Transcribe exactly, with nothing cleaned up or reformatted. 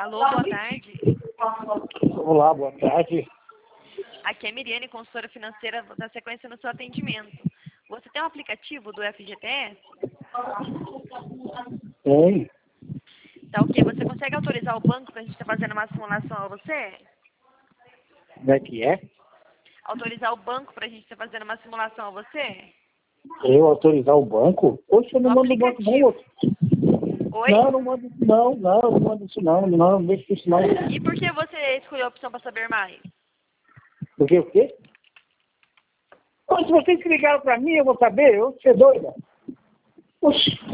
Alô, boa tarde. Olá, boa tarde. Aqui é Miriane, consultora financeira, vou dar sequência no seu atendimento. Você tem um aplicativo do F G T S? Tem. Tá ok. Você consegue autorizar o banco para a gente estar fazendo uma simulação a você? Como é que é? Autorizar o banco para a gente estar fazendo uma simulação a você? Eu autorizar o banco? Poxa, eu não No mando o banco não, aplicativo. outro. Oi? Não, não mando isso não, não, não mando isso não, não, não deixa isso não. E por que você escolheu a opção para saber mais? Porque o quê? Pô, se vocês ligaram pra mim, eu vou saber, eu vou ser doida. Oxi.